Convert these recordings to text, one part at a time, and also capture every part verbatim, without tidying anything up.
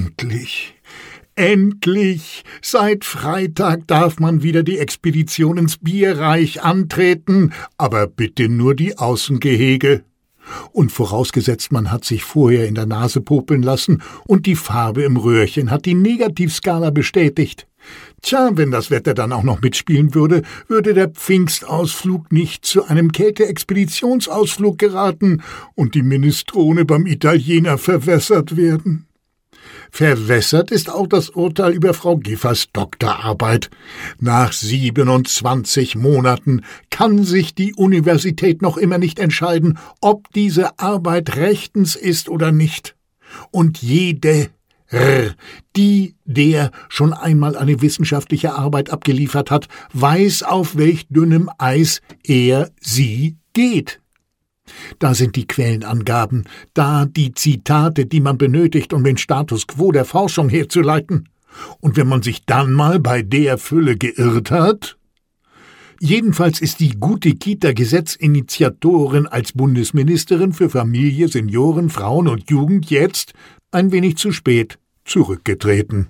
Endlich, endlich! Seit Freitag darf man wieder die Expedition ins Bierreich antreten, aber bitte nur die Außengehege. Und vorausgesetzt, man hat sich vorher in der Nase popeln lassen und die Farbe im Röhrchen hat die Negativskala bestätigt. Tja, wenn das Wetter dann auch noch mitspielen würde, würde der Pfingstausflug nicht zu einem Kälteexpeditionsausflug geraten und die Minestrone beim Italiener verwässert werden. Verwässert ist auch das Urteil über Frau Giffers Doktorarbeit. Nach siebenundzwanzig Monaten kann sich die Universität noch immer nicht entscheiden, ob diese Arbeit rechtens ist oder nicht. Und jede, die, der schon einmal eine wissenschaftliche Arbeit abgeliefert hat, weiß, auf welch dünnem Eis er, sie geht. Da sind die Quellenangaben, da die Zitate, die man benötigt, um den Status quo der Forschung herzuleiten. Und wenn man sich dann mal bei der Fülle geirrt hat? Jedenfalls ist die gute Kita-Gesetzinitiatorin als Bundesministerin für Familie, Senioren, Frauen und Jugend jetzt ein wenig zu spät zurückgetreten.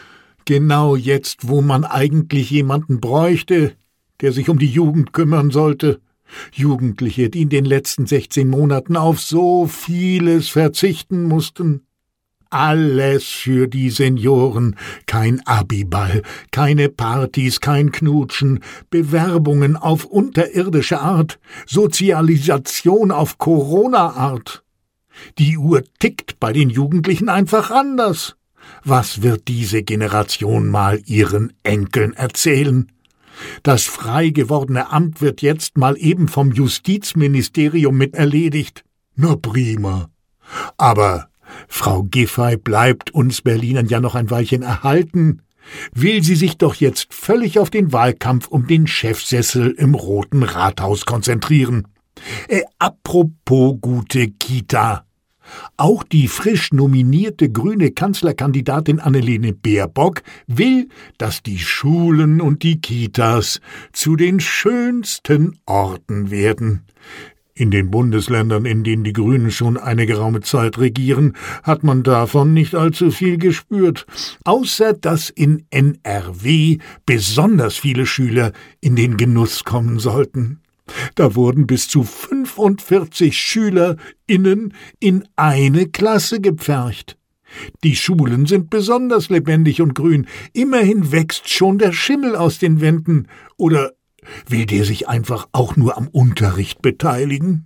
Genau jetzt, wo man eigentlich jemanden bräuchte, der sich um die Jugend kümmern sollte. Jugendliche, die in den letzten sechzehn Monaten auf so vieles verzichten mussten. Alles für die Senioren, kein Abiball, keine Partys, kein Knutschen, Bewerbungen auf unterirdische Art, Sozialisation auf Corona-Art. Die Uhr tickt bei den Jugendlichen einfach anders. Was wird diese Generation mal ihren Enkeln erzählen? Das frei gewordene Amt wird jetzt mal eben vom Justizministerium mit erledigt. Na prima. Aber Frau Giffey bleibt uns Berlinern ja noch ein Weilchen erhalten. Will sie sich doch jetzt völlig auf den Wahlkampf um den Chefsessel im Roten Rathaus konzentrieren. Äh, apropos gute Kita. Auch die frisch nominierte grüne Kanzlerkandidatin Annalena Baerbock will, dass die Schulen und die Kitas zu den schönsten Orten werden. In den Bundesländern, in denen die Grünen schon eine geraume Zeit regieren, hat man davon nicht allzu viel gespürt, außer dass in N R W besonders viele Schüler in den Genuss kommen sollten. Da wurden bis zu fünfundvierzig SchülerInnen in eine Klasse gepfercht. Die Schulen sind besonders lebendig und grün. Immerhin wächst schon der Schimmel aus den Wänden. Oder will der sich einfach auch nur am Unterricht beteiligen?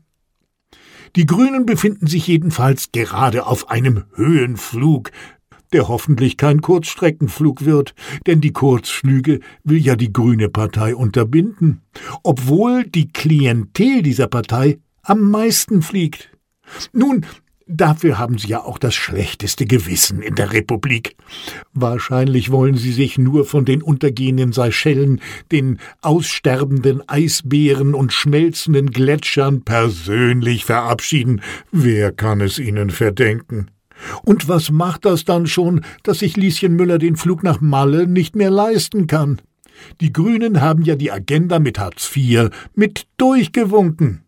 Die Grünen befinden sich jedenfalls gerade auf einem Höhenflug, der hoffentlich kein Kurzstreckenflug wird, denn die Kurzflüge will ja die Grüne Partei unterbinden, obwohl die Klientel dieser Partei am meisten fliegt. Nun, dafür haben sie ja auch das schlechteste Gewissen in der Republik. Wahrscheinlich wollen sie sich nur von den untergehenden Seychellen, den aussterbenden Eisbären und schmelzenden Gletschern persönlich verabschieden. Wer kann es ihnen verdenken? Und was macht das dann schon, dass sich Lieschen Müller den Flug nach Malle nicht mehr leisten kann? Die Grünen haben ja die Agenda mit Hartz vier mit durchgewunken.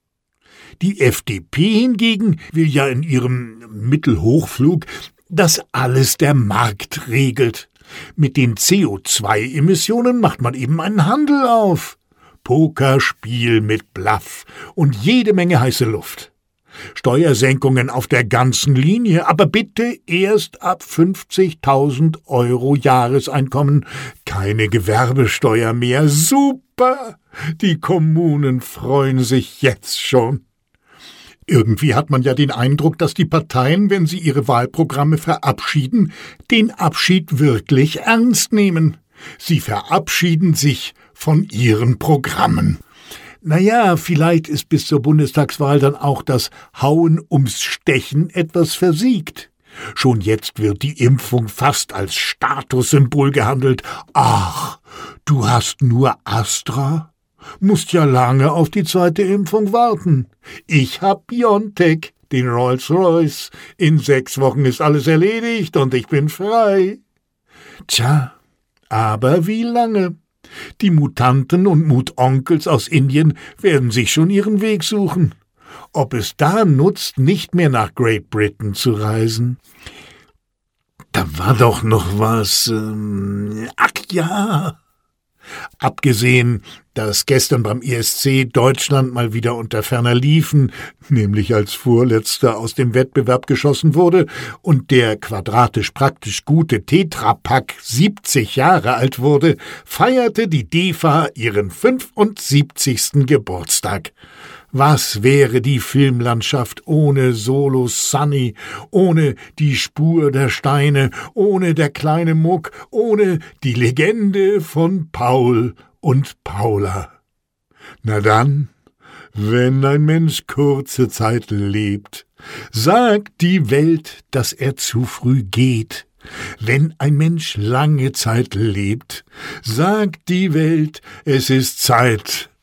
Die F D P hingegen will ja in ihrem Mittelhochflug, dass alles der Markt regelt. Mit den C O zwei Emissionen macht man eben einen Handel auf. Pokerspiel mit Bluff und jede Menge heiße Luft. Steuersenkungen auf der ganzen Linie, aber bitte erst ab fünfzigtausend Euro Jahreseinkommen. Keine Gewerbesteuer mehr. Super! Die Kommunen freuen sich jetzt schon. Irgendwie hat man ja den Eindruck, dass die Parteien, wenn sie ihre Wahlprogramme verabschieden, den Abschied wirklich ernst nehmen. Sie verabschieden sich von ihren Programmen. Naja, vielleicht ist bis zur Bundestagswahl dann auch das Hauen ums Stechen etwas versiegt. Schon jetzt wird die Impfung fast als Statussymbol gehandelt. Ach, du hast nur Astra? Musst ja lange auf die zweite Impfung warten. Ich hab BioNTech, den Rolls-Royce. In sechs Wochen ist alles erledigt und ich bin frei. Tja, aber wie lange? Die Mutanten und Mutonkels aus Indien werden sich schon ihren Weg suchen. Ob es da nutzt, nicht mehr nach Great Britain zu reisen? Da war doch noch was. Ähm, ach ja. Abgesehen, dass gestern beim E S C Deutschland mal wieder unter ferner Liefen, nämlich als Vorletzter aus dem Wettbewerb geschossen wurde und der quadratisch praktisch gute Tetrapack siebzig Jahre alt wurde, feierte die D E F A ihren fünfundsiebzigsten Geburtstag. Was wäre die Filmlandschaft ohne Solo Sunny, ohne die Spur der Steine, ohne der kleine Muck, ohne die Legende von Paul und Paula? Na dann, wenn ein Mensch kurze Zeit lebt, sagt die Welt, dass er zu früh geht. Wenn ein Mensch lange Zeit lebt, sagt die Welt, es ist Zeit,